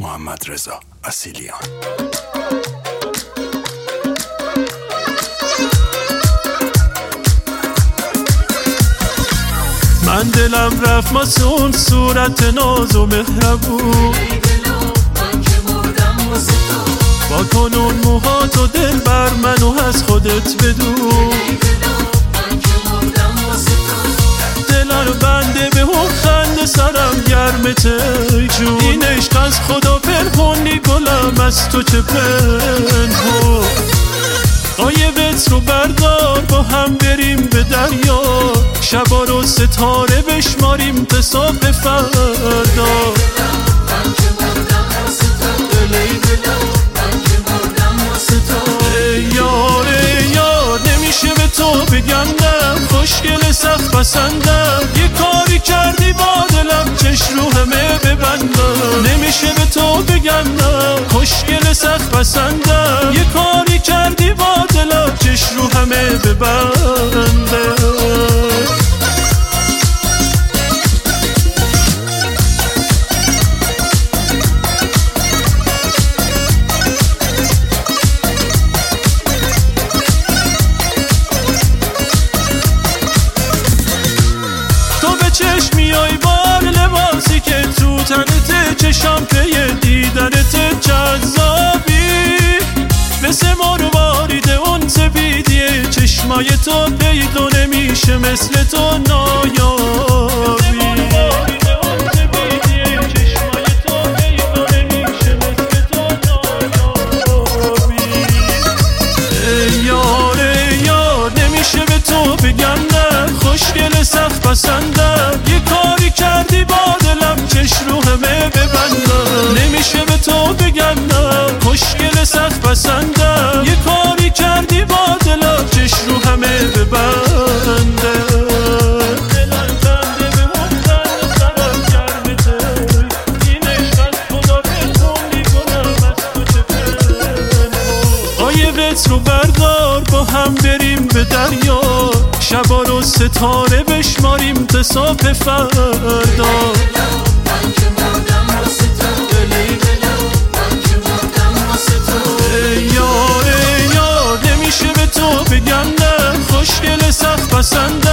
محمدرضا اصیلیان. من دلم رفت ماسون صورت ناز و مهربون، با کنون موهات و دل بر منو از خودت بدون. دلارو بنده به اون خنده سرم گرمته جون. این عشق از خدا پنهونی گلم از تو چه پنهون. غایبت رو بردار با هم بریم به دریا، شبا رو ستاره بشماریم تا صبح فردا. یار یار نمیشه به تو بگم نه، خوشگل سخت پسندم. یه کاری کردی با دلم چش رو همه ببندم. نمیشه به تو بگم نه، خوشگل سخت پسندم. یه کاری کردی با دلم چش رو همه ببندم. چشمیای بار لباسی که تو تنت، چشم پی دیدنت جذابی. مثل مروارید اون سپیدیه چشمای تو پیدا نمیشه مثل تو نایابی. یار یار نمیشه به تو بگم نه، خوشگل سخت پسندم. یه کاری کردی با دلم چش رو همه ببندم. نمیشه به تو بگم نه، خوشگل سخت پسندم. یه کاری کردی با دلم چش رو همه ببندم. غایبت رو بردار با هم بریم به دریا، شبا رو ستاره بشماریم تا صبح فردا. یار یار نمیشه به تو بگم نه، خوشگل سخت پسند